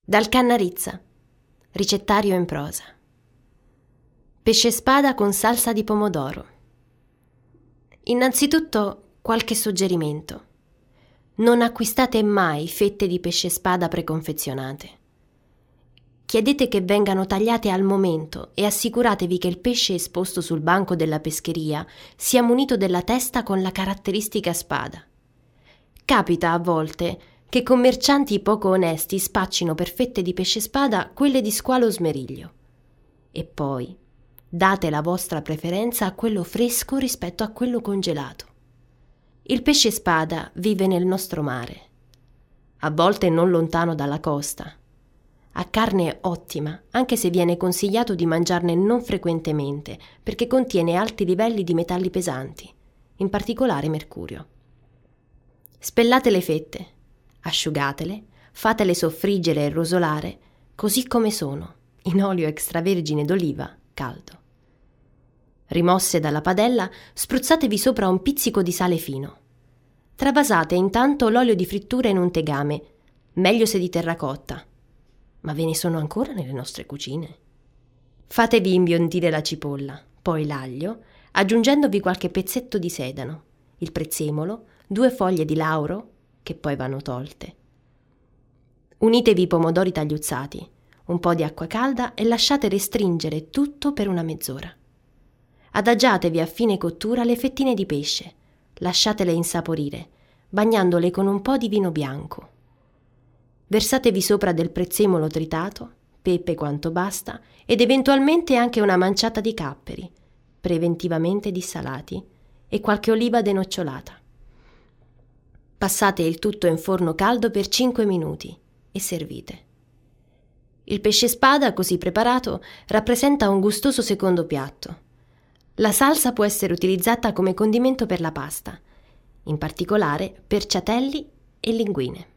Dal Cannarizza, ricettario in prosa. Pesce spada con salsa di pomodoro. Innanzitutto qualche suggerimento. Non acquistate mai fette di pesce spada preconfezionate. Chiedete che vengano tagliate al momento e assicuratevi che il pesce esposto sul banco della pescheria sia munito della testa con la caratteristica spada. Capita a volte che commercianti poco onesti spaccino per fette di pesce spada quelle di squalo o smeriglio. E poi date la vostra preferenza a quello fresco rispetto a quello congelato. Il pesce spada vive nel nostro mare, a volte non lontano dalla costa. Ha carne ottima, anche se viene consigliato di mangiarne non frequentemente, perché contiene alti livelli di metalli pesanti, in particolare mercurio. Spellate le fette, asciugatele, fatele soffriggere e rosolare, così come sono, in olio extravergine d'oliva caldo. Rimosse dalla padella, spruzzatevi sopra un pizzico di sale fino. Travasate intanto l'olio di frittura in un tegame, meglio se di terracotta, ma ve ne sono ancora nelle nostre cucine. Fatevi imbiondire la cipolla, poi l'aglio, aggiungendovi qualche pezzetto di sedano, il prezzemolo, 2 foglie di lauro, che poi vanno tolte. Unitevi i pomodori tagliuzzati, un po' di acqua calda e lasciate restringere tutto per una mezz'ora. Adagiatevi a fine cottura le fettine di pesce, lasciatele insaporire, bagnandole con un po' di vino bianco. Versatevi sopra del prezzemolo tritato, pepe quanto basta ed eventualmente anche una manciata di capperi, preventivamente dissalati, e qualche oliva denocciolata. Passate il tutto in forno caldo per 5 minuti e servite. Il pesce spada, così preparato, rappresenta un gustoso secondo piatto. La salsa può essere utilizzata come condimento per la pasta, in particolare per ciatelli e linguine.